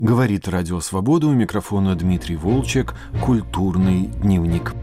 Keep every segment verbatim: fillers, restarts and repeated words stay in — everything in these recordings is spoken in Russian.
Говорит Радио Свобода, у микрофона Дмитрий Волчек, «Культурный дневник».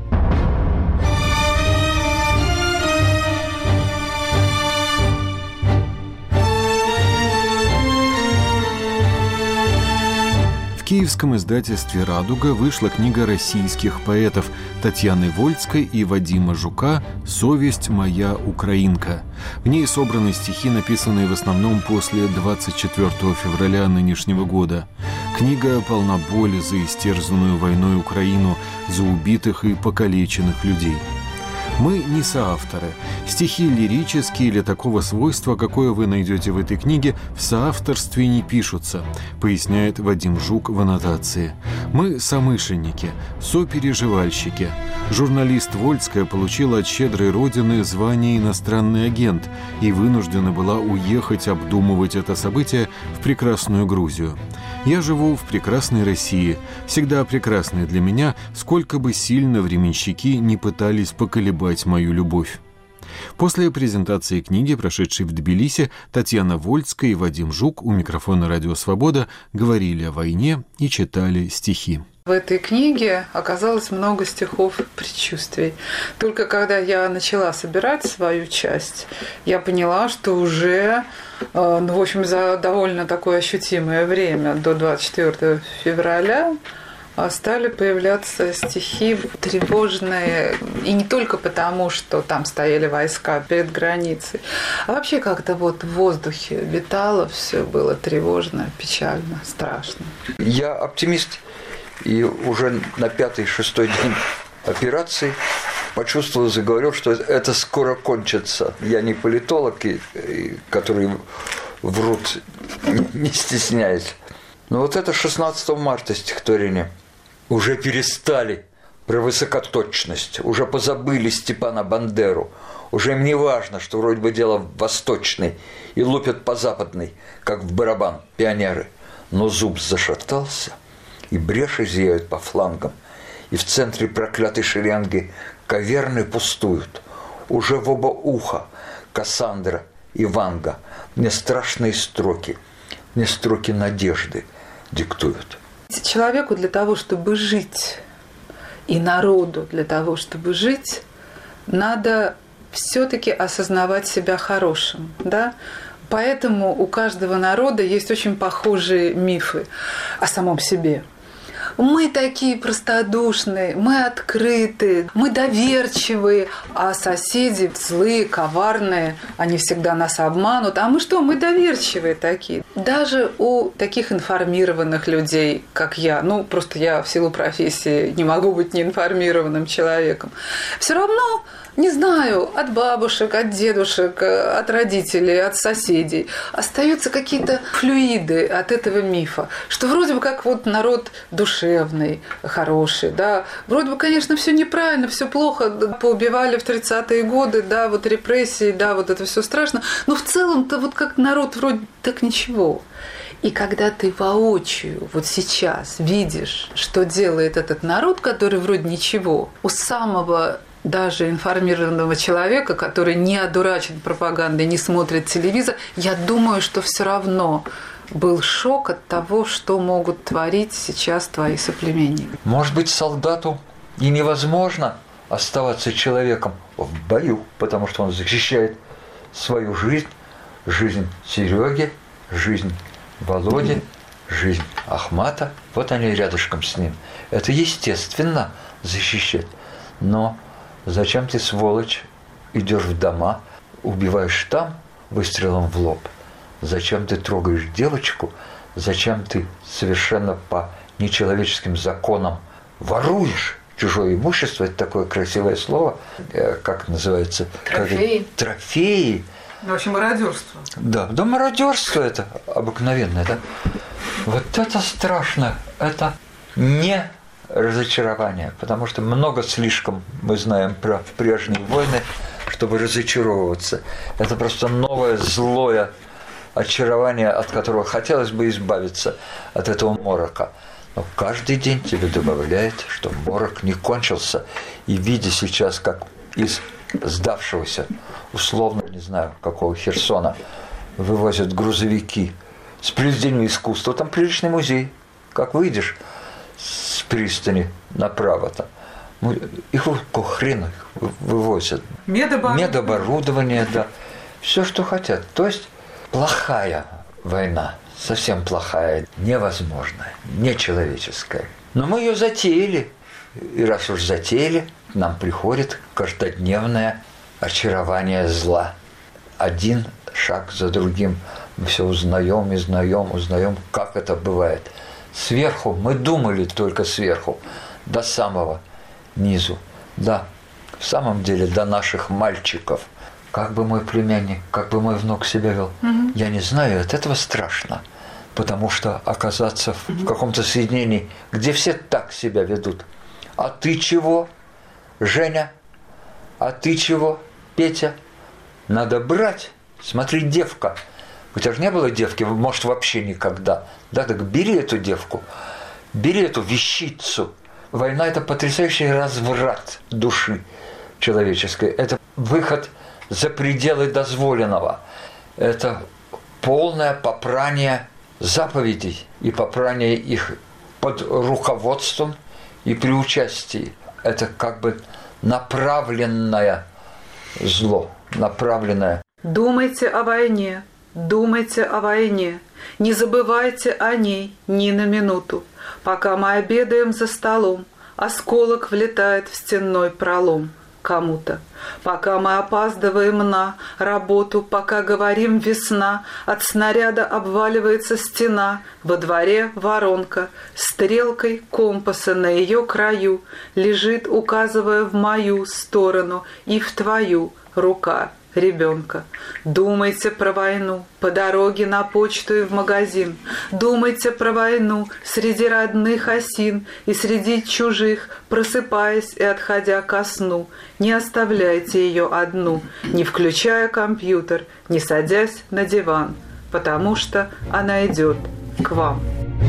В киевском издательстве «Радуга» вышла книга российских поэтов Татьяны Вольской и Вадима Жука «Совесть моя украинка». В ней собраны стихи, написанные в основном после двадцать четвёртого февраля нынешнего года. Книга полна боли за истерзанную войной Украину, за убитых и покалеченных людей. Мы не соавторы. Стихи лирические или такого свойства, какое вы найдете в этой книге, в соавторстве не пишутся, поясняет Вадим Жук в аннотации. Мы сомышленники, сопереживальщики. Журналист Вольская получила от щедрой родины звание иностранный агент и вынуждена была уехать обдумывать это событие в прекрасную Грузию. Я живу в прекрасной России, всегда прекрасной для меня, сколько бы сильно временщики не пытались поколебать мою любовь. После презентации книги, прошедшей в Тбилиси, Татьяна Вольская и Вадим Жук у микрофона «Радио Свобода» говорили о войне и читали стихи. В этой книге оказалось много стихов предчувствий. Только когда я начала собирать свою часть, я поняла, что уже, ну, в общем, за довольно такое ощутимое время, до двадцать четвёртого февраля, стали появляться стихи тревожные, и не только потому, что там стояли войска перед границей, а вообще как-то вот в воздухе витало, все было тревожно, печально, страшно. Я оптимист, и уже на пятый-шестой день операции почувствовал, заговорил, что это скоро кончится. Я не политолог, и, и, который врут, не стесняясь. Но вот это шестнадцатого марта стихотворение. Уже перестали про высокоточность, уже позабыли Степана Бандеру, уже им не важно, что вроде бы дело восточный, и лупят по западной, как в барабан, пионеры. Но зуб зашатался, и бреши зияют по флангам, и в центре проклятой шеренги каверны пустуют. Уже в оба уха Кассандра и Ванга мне страшные строки, мне строки надежды диктуют. Человеку для того, чтобы жить, и народу для того, чтобы жить, надо все-таки осознавать себя хорошим, да? Поэтому у каждого народа есть очень похожие мифы о самом себе. Мы такие простодушные, мы открытые, мы доверчивые, а соседи злые, коварные, они всегда нас обманут. А мы что, мы доверчивые такие. Даже у таких информированных людей, как я, ну, просто я в силу профессии не могу быть неинформированным человеком, все равно, не знаю, от бабушек, от дедушек, от родителей, от соседей остаются какие-то флюиды от этого мифа, что вроде бы как вот народ душевный, хороший, да, вроде бы, конечно, все неправильно, все плохо, поубивали в тридцатые годы, да, вот репрессии, да, вот это все страшно, но в целом-то вот как народ вроде так ничего. И когда ты воочию вот сейчас видишь, что делает этот народ, который вроде ничего, у самого даже информированного человека, который не одурачен пропагандой, не смотрит телевизор, я думаю, что все равно был шок от того, что могут творить сейчас твои соплеменники. Может быть, солдату и невозможно оставаться человеком в бою, потому что он защищает свою жизнь, жизнь Сереги, жизнь Володи, жизнь Ахмата. Вот они рядышком с ним. Это естественно защищать. Но зачем ты, сволочь, идешь в дома, убиваешь там выстрелом в лоб? Зачем ты трогаешь девочку? Зачем ты совершенно по нечеловеческим законам воруешь чужое имущество? Это такое красивое слово, как называется? Трофеи. Как... Трофеи. В общем, мародерство. Да, да, мародерство это обыкновенное, да. Вот это страшно, это не разочарование, потому что много слишком мы знаем про прежние войны, чтобы разочаровываться. Это просто новое злое очарование, от которого хотелось бы избавиться, от этого морока. Но каждый день тебе добавляет, что морок не кончился. И видя сейчас, как из сдавшегося, условно, не знаю, какого Херсона, вывозят грузовики с произведением искусства, там приличный музей, как выйдешь с пристани направо-то, их какого хрена их вывозят. Медоборудование. Медоборудование, да. Все, что хотят. То есть плохая война, совсем плохая, невозможная, нечеловеческая. Но мы ее затеяли. И раз уж затеяли, к нам приходит каждодневное очарование зла. Один шаг за другим. Мы все узнаем, узнаем, узнаем, как это бывает. Сверху, мы думали только сверху, до самого низу. Да, в самом деле до наших мальчиков. Как бы мой племянник, как бы мой внук себя вел, угу. Я не знаю, от этого страшно. Потому что оказаться в угу. каком-то соединении, где все так себя ведут. А ты чего, Женя? А ты чего, Петя? Надо брать. Смотри, девка. У тебя же не было девки, может, вообще никогда. Да, так бери эту девку, бери эту вещицу. Война – это потрясающий разврат души человеческой. Это выход за пределы дозволенного. Это полное попрание заповедей и попрание их под руководством и при участии. Это как бы направленное зло, направленное. Думайте о войне, думайте о войне, не забывайте о ней ни на минуту. Пока мы обедаем за столом, осколок влетает в стенной пролом кому-то. Пока мы опаздываем на работу, пока говорим «весна», от снаряда обваливается стена, во дворе воронка, стрелкой компаса на ее краю лежит, указывая в мою сторону и в твою рука ребенка. Думайте про войну по дороге на почту и в магазин. Думайте про войну среди родных осин и среди чужих, просыпаясь и отходя ко сну. Не оставляйте ее одну, не включая компьютер, не садясь на диван, потому что она идет к вам.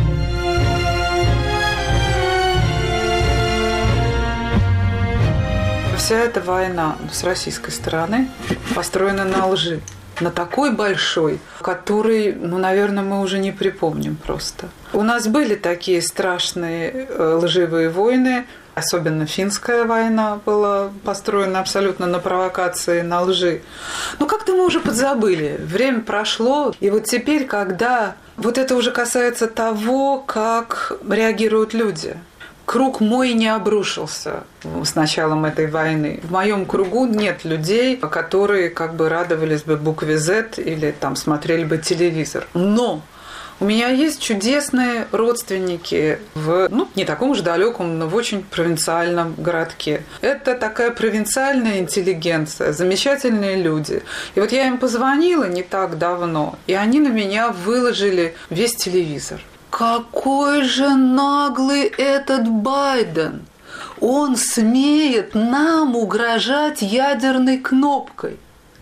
Вся эта война с российской стороны построена на лжи, на такой большой, который, ну, наверное, мы уже не припомним просто. У нас были такие страшные лживые войны, особенно финская война была построена абсолютно на провокации, на лжи. Но как-то мы уже подзабыли, время прошло, и вот теперь, когда вот это уже касается того, как реагируют люди. Круг мой не обрушился с началом этой войны. В моем кругу нет людей, которые как бы радовались бы букве Z или там смотрели бы телевизор. Но у меня есть чудесные родственники в, ну, не таком уж далеком, но в очень провинциальном городке. Это такая провинциальная интеллигенция, замечательные люди. И вот я им позвонила не так давно, и они на меня выложили весь телевизор. Какой же наглый этот Байден! Он смеет нам угрожать ядерной кнопкой.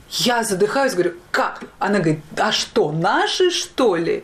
Я задыхаюсь, говорю, как? Она говорит, а что, наши, что ли?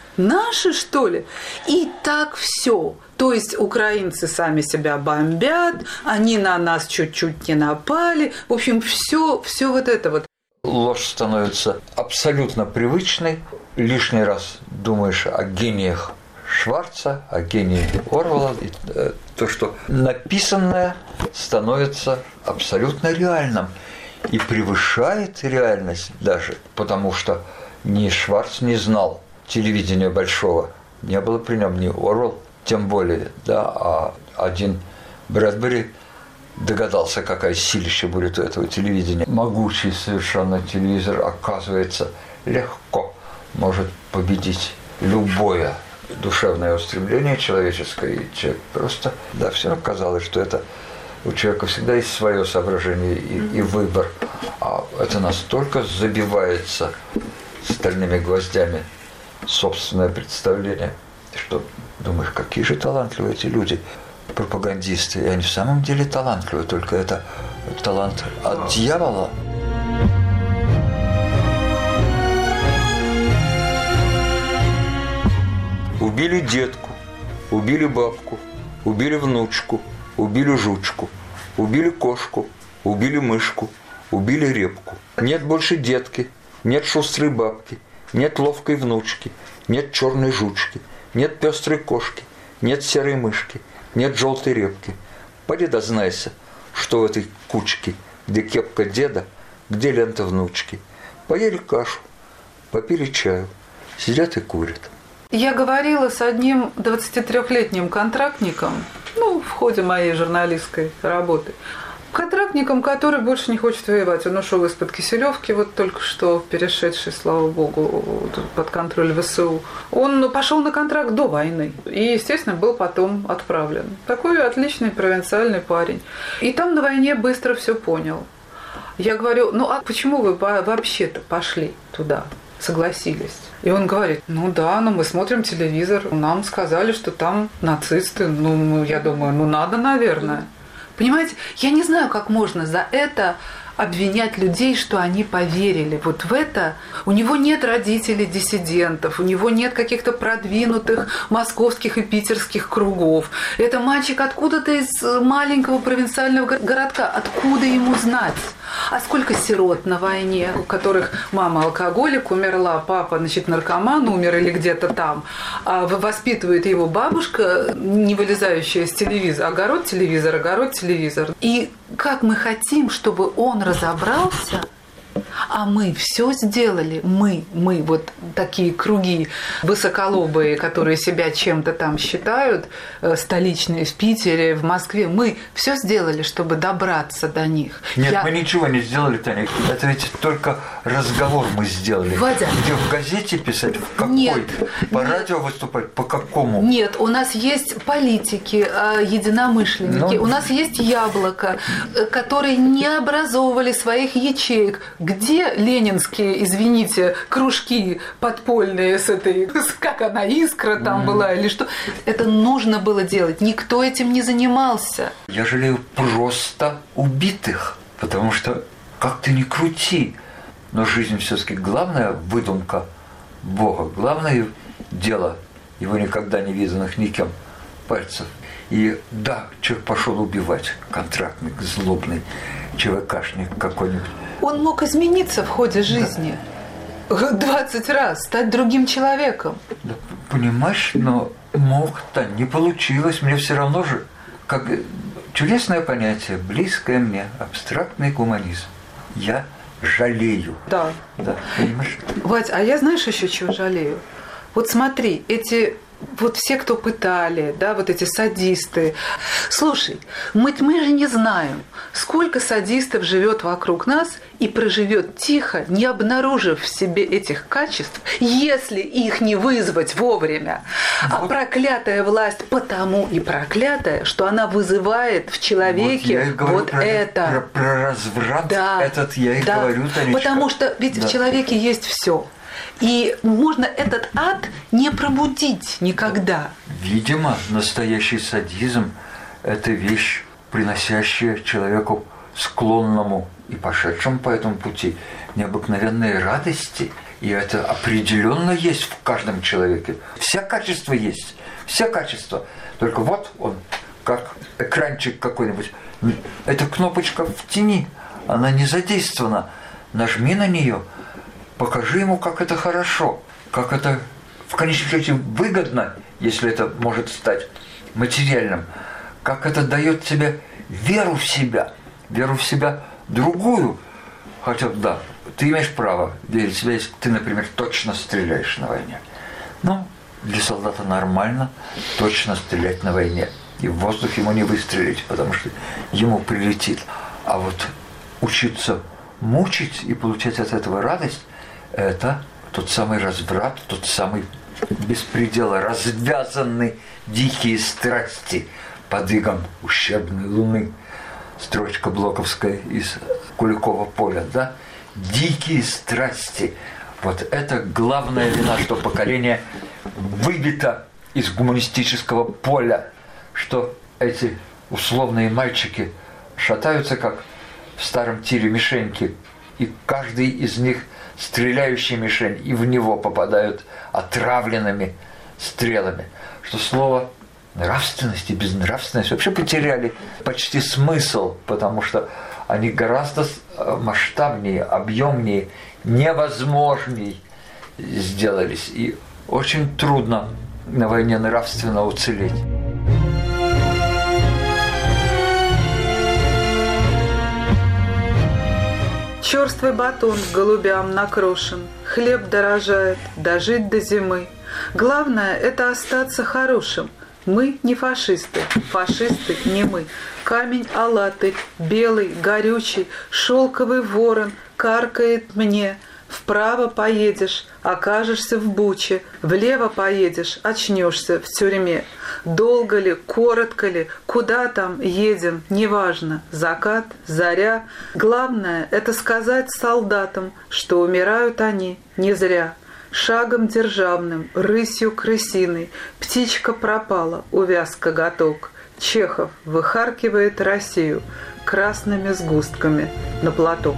Наши, что ли? И так все. То есть украинцы сами себя бомбят, они на нас чуть-чуть не напали. В общем, все, все вот это вот. Ложь становится абсолютно привычной. Лишний раз думаешь о гениях Шварца, о гении Орвелла. И то, что написанное, становится абсолютно реальным. И превышает реальность даже, потому что ни Шварц не знал телевидения большого. Не было при нем ни Орвелл, тем более, да, а один Брэдбери догадался, какая силища будет у этого телевидения. Могучий совершенно телевизор, оказывается, легко может победить любое душевное устремление человеческое. И человек просто, да, все равно казалось, что это у человека всегда есть свое соображение и, и выбор. А это настолько забивается стальными гвоздями собственное представление, что думаешь, какие же талантливые эти люди, пропагандисты. И они в самом деле талантливые, только это талант от дьявола. Убили детку, убили бабку, убили внучку, убили жучку, убили кошку, убили мышку, убили репку. Нет больше детки, нет шустрой бабки, нет ловкой внучки, нет черной жучки, нет пестрой кошки, нет серой мышки, нет желтой репки. Поди дознайся, что в этой кучке, где кепка деда, где лента внучки. Поели кашу, попили чаю, сидят и курят. Я говорила с одним двадцатитрёхлетним контрактником, ну, в ходе моей журналистской работы. Контрактником, который больше не хочет воевать. Он ушел из-под Киселевки, вот только что перешедший, слава богу, под контроль ВСУ. Он пошел на контракт до войны и, естественно, был потом отправлен. Такой отличный провинциальный парень. И там на войне быстро все понял. Я говорю, ну а почему вы вообще-то пошли туда, согласились? И он говорит, ну да, но мы смотрим телевизор, нам сказали, что там нацисты. Ну, я думаю, ну надо, наверное. Понимаете, я не знаю, как можно за это обвинять людей, что они поверили. Вот в это у него нет родителей диссидентов, у него нет каких-то продвинутых московских и питерских кругов. Это мальчик откуда-то из маленького провинциального городка. Откуда ему знать? А сколько сирот на войне, у которых мама алкоголик умерла, папа, значит, наркоман умер или где-то там, а воспитывает его бабушка, не вылезающая из телевизора, огород телевизор, огород телевизор. И как мы хотим, чтобы он разобрался, а мы все сделали, мы, мы, вот такие круги высоколобые, которые себя чем-то там считают, столичные в Питере, в Москве, мы все сделали, чтобы добраться до них. Нет, Я... мы ничего не сделали, Таня. Это ведь только разговор мы сделали. Вадя. Где в газете писать, в какой? Нет, по нет. радио выступать, по какому? Нет, у нас есть политики, единомышленники, ну... у нас есть Яблоко, которые не образовывали своих ячеек. Где ленинские, извините, кружки подпольные с этой, как она, Искра там mm. была или что? Это нужно было делать. Никто этим не занимался. Я жалею просто убитых, потому что как ты ни крути, но жизнь все-таки главная выдумка Бога, главное дело его никогда не виданных никем пальцев. И да, человек пошел убивать, контрактник злобный, ЧВКшник какой-нибудь. Он мог измениться в ходе жизни. двадцать раз, стать другим человеком. Да, понимаешь, но мог-то, не получилось. Мне все равно же, как чудесное понятие, близкое мне, абстрактный гуманизм. Я жалею. Да. Да, понимаешь? Вадь, а я знаешь еще чего жалею? Вот смотри, эти... Вот все, кто пытали, да, вот эти садисты. Слушай, мы, мы же не знаем, сколько садистов живет вокруг нас и проживет тихо, не обнаружив в себе этих качеств, если их не вызвать вовремя. Вот. А проклятая власть потому и проклятая, что она вызывает в человеке вот, вот про, это. Про, про разврат да, этот я и да. говорю, Танечка. Потому что ведь да. в человеке есть все. И можно этот ад не пробудить никогда. Видимо, настоящий садизм – это вещь, приносящая человеку склонному и пошедшему по этому пути необыкновенные радости. И это определенно есть в каждом человеке. Все качества есть, все качества. Только вот он, как экранчик какой-нибудь. Эта кнопочка в тени, она не задействована. Нажми на нее. Покажи ему, как это хорошо, как это в конечном счете выгодно, если это может стать материальным, как это дает тебе веру в себя, веру в себя другую. Хотя, да, ты имеешь право верить в себя, если ты, например, точно стреляешь на войне. Ну, для солдата нормально точно стрелять на войне. И в воздух ему не выстрелить, потому что ему прилетит. А вот учиться мучить и получать от этого радость, это тот самый разврат, тот самый беспредел, развязанные дикие страсти под игом ущербной луны. Строчка блоковская из Куликова поля, да? Дикие страсти. Вот это главная вина, что поколение выбито из гуманистического поля, что эти условные мальчики шатаются, как в старом тире мишеньки, и каждый из них стреляющий мишень, и в него попадают отравленными стрелами. Что слово нравственность и безнравственность вообще потеряли почти смысл, потому что они гораздо масштабнее, объемнее, невозможней сделались. И очень трудно на войне нравственно уцелеть. Черствый батон к голубям накрошен, хлеб дорожает, дожить до зимы. Главное – это остаться хорошим. Мы не фашисты, фашисты не мы. Камень алатырь, белый, горючий, шелковый ворон каркает мне. Вправо поедешь, окажешься в буче, влево поедешь, очнешься в тюрьме. Долго ли, коротко ли, куда там едем, неважно, закат, заря. Главное – это сказать солдатам, что умирают они не зря. Шагом державным, рысью крысиной, птичка пропала, увяз коготок. Чехов выхаркивает Россию красными сгустками на платок.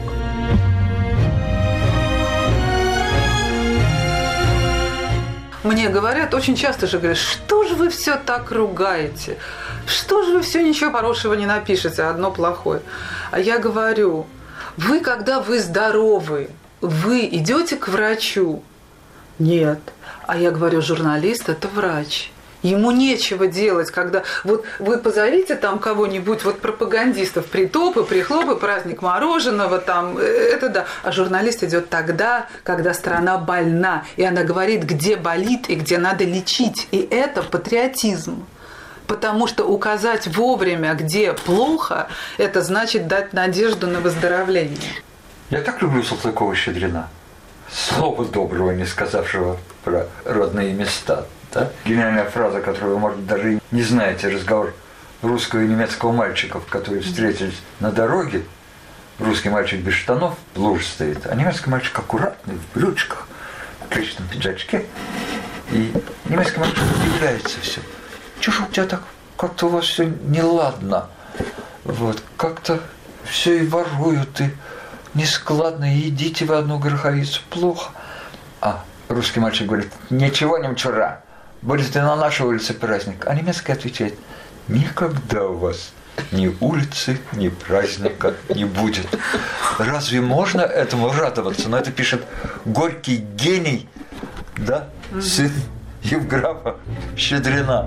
Мне говорят, очень часто же говорят, что же вы все так ругаете? Что же вы все ничего хорошего не напишете, одно плохое? А я говорю, вы, когда вы здоровы, вы идете к врачу? Нет. А я говорю, журналист – это врач. Ему нечего делать, когда... Вот вы позовите там кого-нибудь, вот пропагандистов, притопы, прихлопы, праздник мороженого, там, это да. А журналист идет тогда, когда страна больна, и она говорит, где болит и где надо лечить. И это патриотизм. Потому что указать вовремя, где плохо, это значит дать надежду на выздоровление. Я так люблю Салтыкова-Щедрина. Слова доброго, не сказавшего про родные места. Да? Гениальная фраза, которую вы, может быть, даже не знаете. Разговор русского и немецкого мальчиков, которые встретились на дороге. Русский мальчик без штанов, в луже стоит, а немецкий мальчик аккуратный, в брючках, в отличном пиджачке. И немецкий мальчик удивляется все. Чего же у тебя так, как-то у вас все неладно? Вот, как-то все и воруют, и нескладно, и едите вы одну гороховицу, плохо. А русский мальчик говорит, ничего не вчера. Будет и на нашей улице праздник. А немецкий отвечает, никогда у вас ни улицы, ни праздника не будет. Разве можно этому радоваться? Но это пишет горький гений, да, сын Евграфа Щедрина.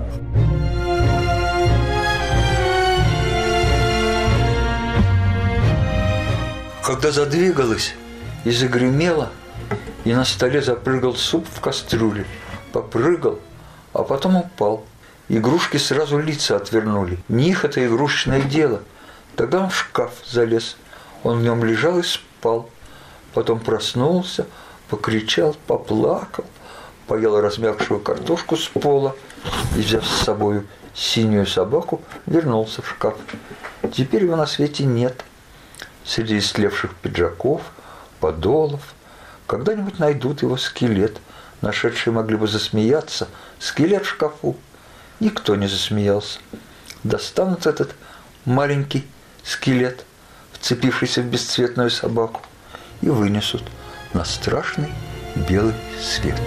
Когда задвигалась и загремела, и на столе запрыгал суп в кастрюле, попрыгал, а потом упал. Игрушки сразу лица отвернули. Не их это игрушечное дело. Тогда он в шкаф залез. Он в нем лежал и спал. Потом проснулся, покричал, поплакал, поел размягшую картошку с пола и, взяв с собой синюю собаку, вернулся в шкаф. Теперь его на свете нет. Среди истлевших пиджаков, подолов. Когда-нибудь найдут его скелет. Нашедшие могли бы засмеяться. Скелет в шкафу. Никто не засмеялся. Достанут этот маленький скелет, вцепившийся в бесцветную собаку, и вынесут на страшный белый свет.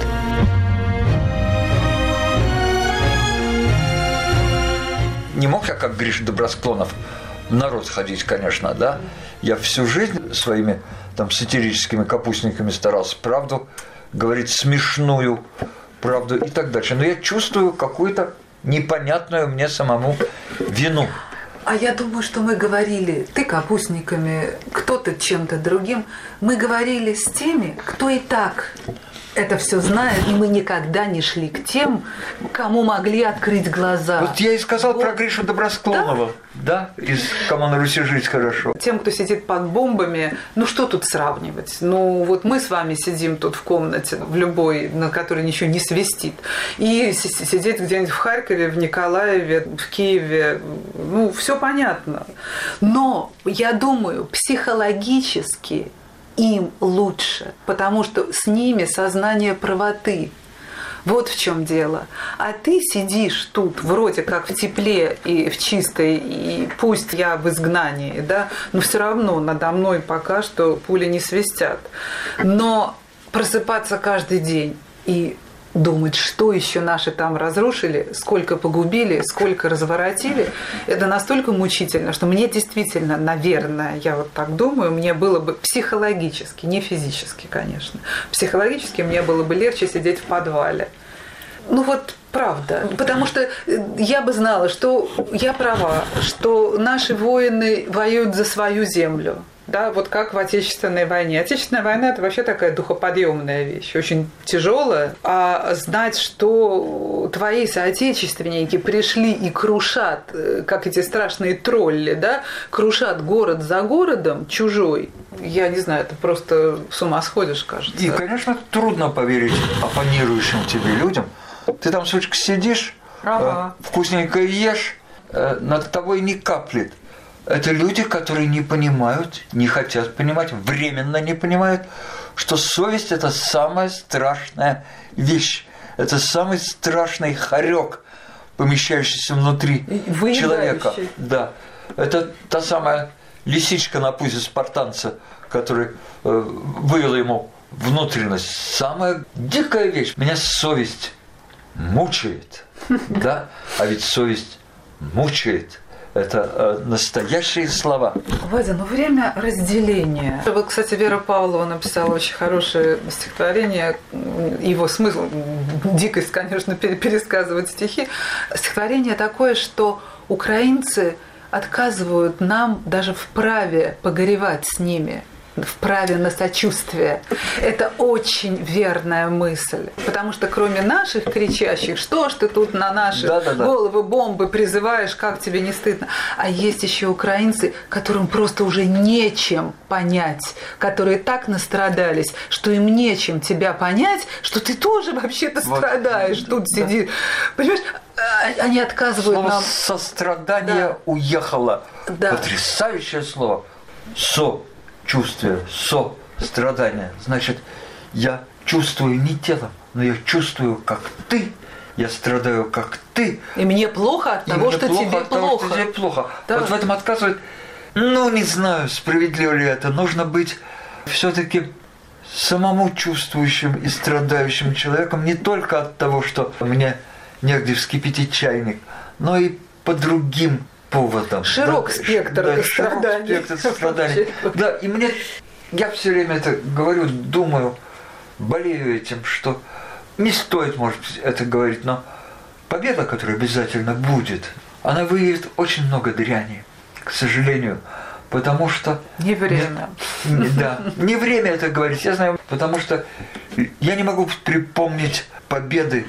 Не мог я, как Гриша Добросклонов, в народ ходить, конечно, да? Я всю жизнь своими там сатирическими капустниками старался правду говорить, смешную правду и так дальше. Но я чувствую какую-то непонятную мне самому вину. А я думаю, что мы говорили, ты капустниками, кто-то чем-то другим, мы говорили с теми, кто и так это все знает, и мы никогда не шли к тем, кому могли открыть глаза. Вот я и сказал вот. Про Гришу Добросклонова. Да? Да, из «Кому на Руси жить хорошо». Тем, кто сидит под бомбами, ну что тут сравнивать? Ну вот мы с вами сидим тут в комнате, в любой, на которой ничего не свистит, и сидеть где-нибудь в Харькове, в Николаеве, в Киеве, ну все понятно. Но я думаю, психологически им лучше, потому что с ними сознание правоты. Вот в чем дело. А ты сидишь тут вроде как в тепле и в чистой, и пусть я в изгнании, да, но все равно надо мной пока что пули не свистят. Но просыпаться каждый день и думать, что еще наши там разрушили, сколько погубили, сколько разворотили, это настолько мучительно, что мне действительно, наверное, я вот так думаю, мне было бы психологически, не физически, конечно, психологически мне было бы легче сидеть в подвале. Ну вот Правда. Потому что я бы знала, что я права, что наши воины воюют за свою землю. Да, вот как в Отечественной войне. Отечественная война – это вообще такая духоподъемная вещь, очень тяжелая. А знать, что твои соотечественники пришли и крушат, как эти страшные тролли, да, крушат город за городом, чужой, я не знаю, это просто с ума сходишь, кажется. И, конечно, трудно поверить оппонирующим тебе людям. Ты там, сучка, сидишь, ага. вкусненько ешь, над тобой не каплет. Это люди, которые не понимают, не хотят понимать, временно не понимают, что совесть – это самая страшная вещь. Это самый страшный хорек, помещающийся внутри Выедающий. человека. Да. Это та самая лисичка на пузе спартанца, которая вывела ему внутренность. Самая дикая вещь. Меня совесть мучает. Да? А ведь совесть мучает. Это э, настоящие слова. Вадя, ну время разделения. Вот, кстати, Вера Павлова написала очень хорошее стихотворение. Его смысл, дикость, конечно, пересказывать стихи. Стихотворение такое, что украинцы отказывают нам даже в праве погоревать с ними, в праве на сочувствие. Это очень верная мысль. Потому что кроме наших кричащих, что ж ты тут на наши да, да, да. головы бомбы призываешь, как тебе не стыдно. А есть еще украинцы, которым просто уже нечем понять, которые так настрадались, что им нечем тебя понять, что ты тоже вообще-то вот. страдаешь, тут да. сидишь. Понимаешь? Они отказывают слово нам. Сострадание да. уехало. Да. Потрясающее слово. Со. Чувствие, со, страдания. Значит, я чувствую не телом, но я чувствую, как ты. Я страдаю, как ты. И мне плохо от того, что плохо тебе от плохо. Того, что тебе плохо. Да. Вот в этом отказывает. Ну, не знаю, справедливо ли это. Нужно быть все-таки самому чувствующим и страдающим человеком не только от того, что мне негде вскипятить чайник, но и по другим поводом. Широк да, спектр да, страданий. Широк спектр страданий. Да, и мне, я все время это говорю, думаю, болею этим, что не стоит, может быть, это говорить, но победа, которая обязательно будет, она выявит очень много дряни, к сожалению, потому что... Не время. Не, да, не время это говорить, я знаю, потому что я не могу припомнить победы,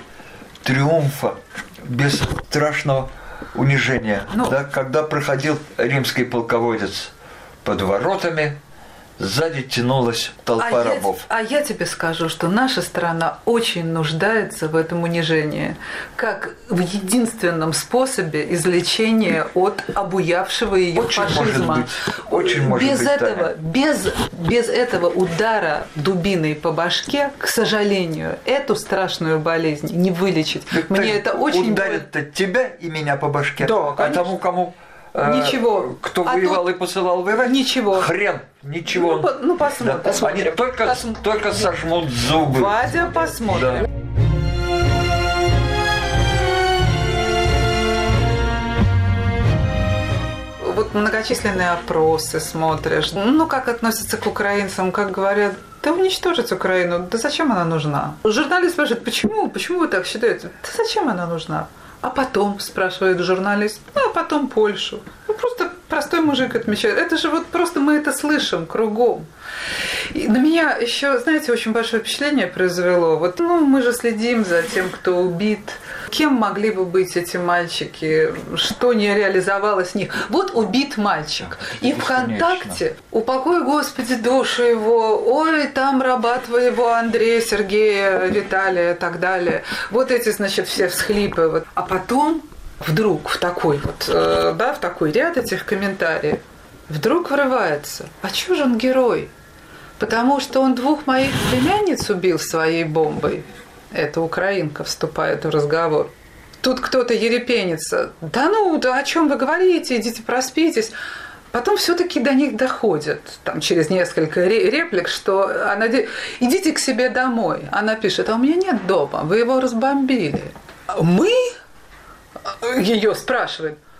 триумфа без страшного унижения, ну, да, когда проходил римский полководец под воротами, сзади тянулась толпа а рабов. Я, а я тебе скажу, что наша страна очень нуждается в этом унижении, как в единственном способе излечения от обуявшего ее очень фашизма. Может быть, очень может без быть, этого, Таня. без, без этого удара дубиной по башке, к сожалению, эту страшную болезнь не вылечить. Так Мне это очень ударит-то тебя и меня по башке, да, а тому, кому ничего. Кто а воевал тут... и посылал воевать? Ничего. Хрен, ничего. Ну, по, ну посмотрим. Да. посмотрим. Они только, Посм... только сожмут зубы. Вадя, посмотрим. Да. Вот многочисленные опросы смотришь. Ну, как относятся к украинцам, как говорят, да уничтожить Украину, да зачем она нужна? Журналист спрашивает, почему, почему вы так считаете? Да зачем она нужна? А потом, спрашивает журналист, ну, а потом Польшу. Ну, просто простой мужик отмечает. Это же вот просто мы это слышим кругом. И на меня еще, знаете, очень большое впечатление произвело. Вот, ну, мы же следим за тем, кто убит. Кем могли бы быть эти мальчики? Что не реализовалось в них? Вот убит мальчик. И ВКонтакте, упокой, Господи, душу его, ой, там раба твоего Андрея, Сергея, Виталия и так далее. Вот эти, значит, все всхлипы. Вот. А потом вдруг в такой вот, э, да, в такой ряд этих комментариев вдруг врывается. А чё же он герой? Потому что он двух моих племянниц убил своей бомбой. Эта украинка вступает в разговор. Тут кто-то ерепенится. Да ну, да о чем вы говорите? Идите проспитесь. Потом все-таки до них доходит, там, через несколько реплик, что она... Идите к себе домой. Она пишет, а у меня нет дома, вы его разбомбили. Мы? Ее спрашивает.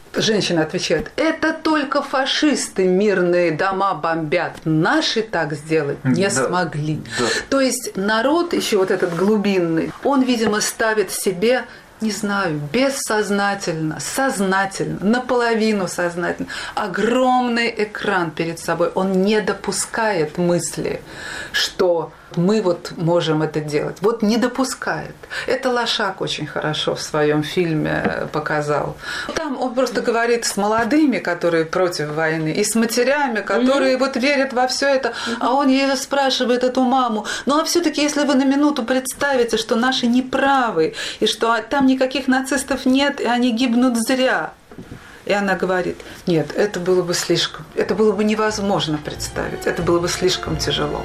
Женщина отвечает: это только фашисты мирные дома бомбят. Наши так сделать не да, смогли. Да. То есть народ, еще вот этот глубинный, он, видимо, ставит себе, не знаю, бессознательно, сознательно, наполовину сознательно, огромный экран перед собой. Он не допускает мысли, что мы вот можем это делать. Вот не допускает. Это Лошак очень хорошо в своем фильме показал. Там он просто говорит с молодыми, которые против войны, и с матерями, которые mm-hmm. вот верят во все это. Mm-hmm. А он ее спрашивает, эту маму: ну а все-таки, если вы на минуту представите, что наши неправы, и что там никаких нацистов нет, и они гибнут зря. И она говорит: нет, это было бы слишком, это было бы невозможно представить, это было бы слишком тяжело.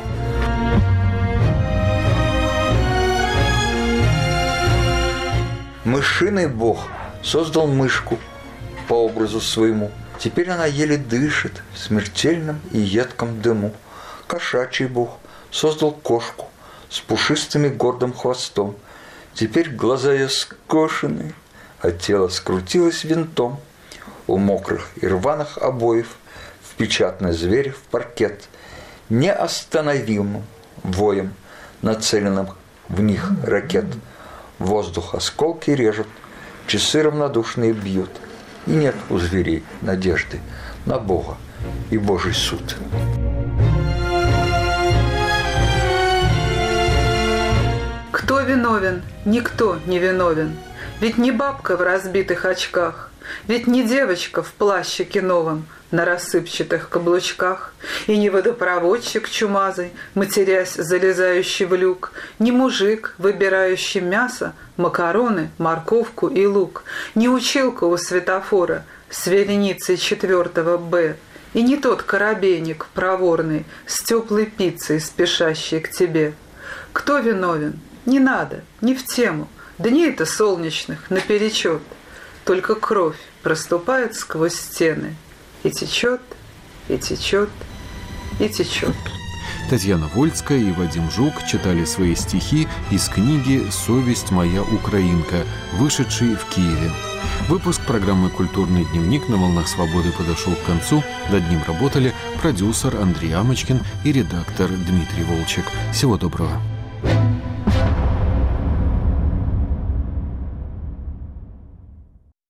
Мышиный бог создал мышку по образу своему. Теперь она еле дышит в смертельном и едком дыму. Кошачий бог создал кошку с пушистым и гордым хвостом. Теперь глаза ее скошены, а тело скрутилось винтом. У мокрых и рваных обоев впечатан зверь в паркет, неостановимым воем, нацеленным в них ракет. Воздух осколки режут, часы равнодушные бьют. И нет у зверей надежды на Бога и Божий суд. Кто виновен? Никто не виновен. Ведь не бабка в разбитых очках, ведь не девочка в плащике новом на рассыпчатых каблучках, и не водопроводчик чумазый, матерясь, залезающий в люк, не мужик, выбирающий мясо, макароны, морковку и лук, не училка у светофора с вереницей четвертого Б, и не тот коробейник проворный с теплой пиццей, спешащий к тебе. Кто виновен? Не надо, не в тему, дней-то солнечных наперечет. Только кровь проступает сквозь стены и течет, и течет, и течет. Татьяна Вольская и Вадим Жук читали свои стихи из книги «Совесть моя украинка», вышедшей в Киеве. Выпуск программы «Культурный дневник» на «Волнах Свободы» подошел к концу. Над ним работали продюсер Андрей Амочкин и редактор Дмитрий Волчек. Всего доброго.